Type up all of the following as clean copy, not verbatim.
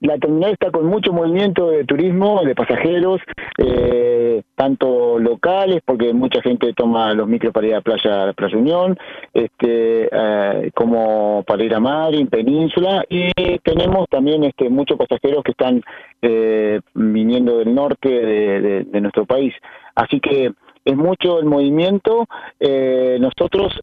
La terminal está con mucho movimiento de turismo, de pasajeros, tanto locales, porque mucha gente toma los micros para ir a Playa Unión, como para ir a Marin, Península, y tenemos también muchos pasajeros que están viniendo del norte de nuestro país. Así que es mucho el movimiento. Nosotros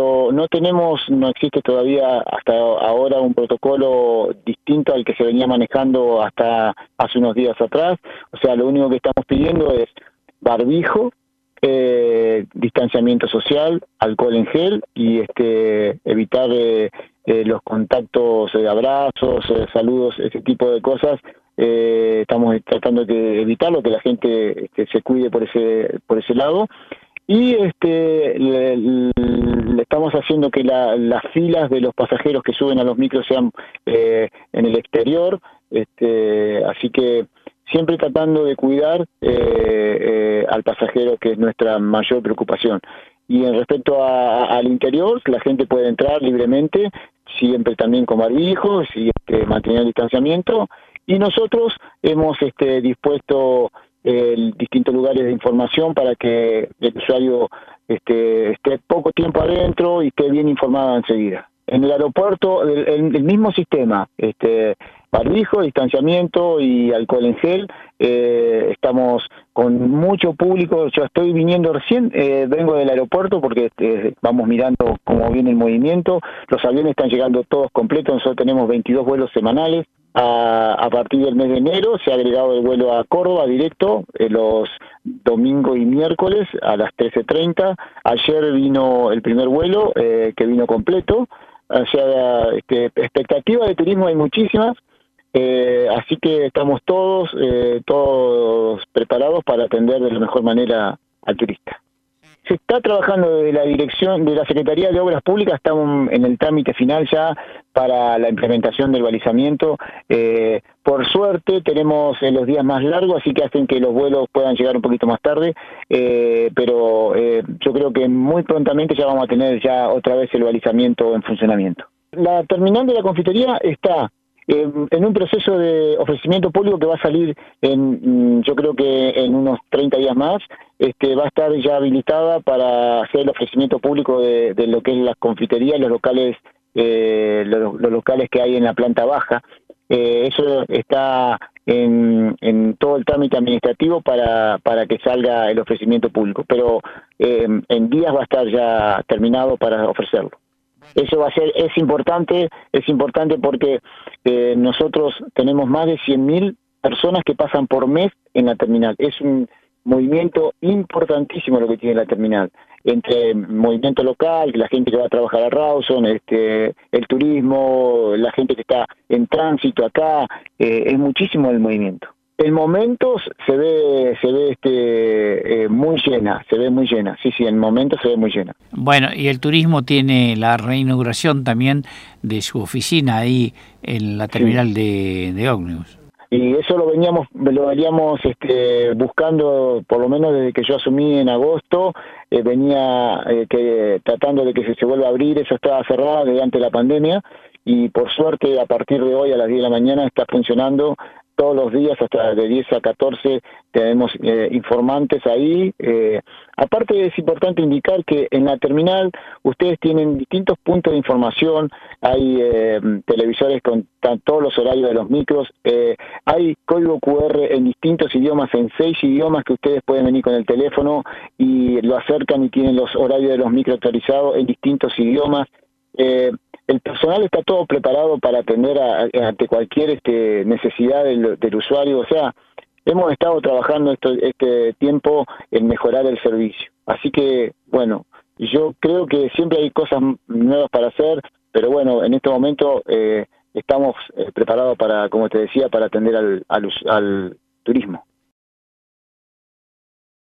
no existe todavía hasta ahora un protocolo distinto al que se venía manejando hasta hace unos días atrás. O sea, lo único que estamos pidiendo es barbijo, distanciamiento social, alcohol en gel y evitar los contactos, abrazos, saludos, ese tipo de cosas. Estamos tratando de evitarlo, que la gente se cuide por ese lado, y le estamos haciendo que las filas de los pasajeros que suben a los micros sean en el exterior, así que siempre tratando de cuidar al pasajero, que es nuestra mayor preocupación. Y en respecto al interior, la gente puede entrar libremente, siempre también con barbijos y mantener el distanciamiento. Y nosotros hemos dispuesto distintos lugares de información para que el usuario esté poco tiempo adentro y esté bien informado enseguida. En el aeropuerto, el mismo sistema, barbijo, distanciamiento y alcohol en gel. Estamos con mucho público. Yo estoy viniendo recién, vengo del aeropuerto porque vamos mirando cómo viene el movimiento. Los aviones están llegando todos completos. Nosotros tenemos 22 vuelos semanales. A partir del mes de enero se ha agregado el vuelo a Córdoba directo, los domingos y miércoles a las 13:30. Ayer vino el primer vuelo, que vino completo. O sea, expectativas de turismo hay muchísimas, así que estamos todos preparados para atender de la mejor manera al turista. Se está trabajando desde la dirección de la Secretaría de Obras Públicas, estamos en el trámite final ya para la implementación del balizamiento. Por suerte tenemos los días más largos, así que hacen que los vuelos puedan llegar un poquito más tarde, pero yo creo que muy prontamente ya vamos a tener ya otra vez el balizamiento en funcionamiento. La terminal de la confitería está en un proceso de ofrecimiento público que va a salir yo creo que en unos 30 días más. Va a estar ya habilitada para hacer el ofrecimiento público de lo que es la confitería, los locales que hay en la planta baja. Eso está en todo el trámite administrativo para que salga el ofrecimiento público, pero en días va a estar ya terminado para ofrecerlo. Eso es importante porque nosotros tenemos más de 100.000 personas que pasan por mes en la terminal. Es un movimiento importantísimo lo que tiene la terminal, entre movimiento local, la gente que va a trabajar a Rawson, el turismo, la gente que está en tránsito acá, es muchísimo el movimiento. En momentos se ve muy llena, sí, en momentos se ve muy llena. Bueno, y el turismo tiene la reinauguración también de su oficina ahí en la terminal de ómnibus. Y eso lo veníamos buscando, por lo menos desde que yo asumí en agosto. Venía tratando de que se vuelva a abrir. Eso estaba cerrado desde antes de la pandemia, y por suerte a partir de hoy a las 10 de la mañana está funcionando todos los días, hasta de 10 a 14 tenemos informantes ahí. Aparte, es importante indicar que en la terminal ustedes tienen distintos puntos de información. Hay televisores con todos los horarios de los micros, hay código QR en distintos idiomas, en 6 idiomas, que ustedes pueden venir con el teléfono y lo acercan y tienen los horarios de los micros actualizados en distintos idiomas. El personal está todo preparado para atender ante cualquier necesidad del usuario. O sea, hemos estado trabajando este tiempo en mejorar el servicio. Así que, bueno, yo creo que siempre hay cosas nuevas para hacer, pero bueno, en este momento estamos preparados para, como te decía, para atender al turismo.